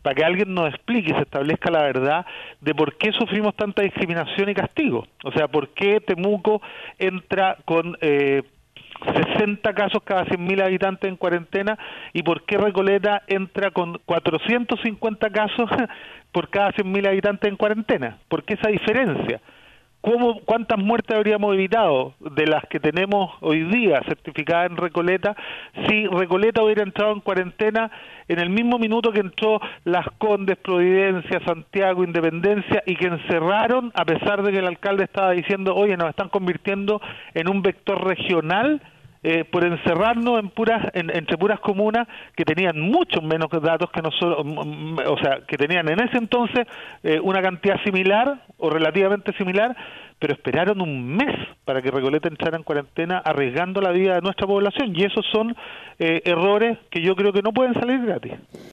para que alguien nos explique y se establezca la verdad de por qué sufrimos tanta discriminación y castigo. O sea, por qué Temuco entra con 60 casos cada 100.000 habitantes en cuarentena y por qué Recoleta entra con 450 casos por cada 100.000 habitantes en cuarentena. ¿Por qué esa diferencia? ¿Cuántas muertes habríamos evitado de las que tenemos hoy día certificadas en Recoleta si Recoleta hubiera entrado en cuarentena en el mismo minuto que entró Las Condes, Providencia, Santiago, Independencia, y que encerraron a pesar de que el alcalde estaba diciendo, oye, nos están convirtiendo en un vector regional por encerrarnos entre puras comunas que tenían muchos menos datos que nosotros, o sea, que tenían en ese entonces una cantidad similar o relativamente similar, pero esperaron un mes para que Recoleta entrara en cuarentena arriesgando la vida de nuestra población, y esos son errores que yo creo que no pueden salir gratis.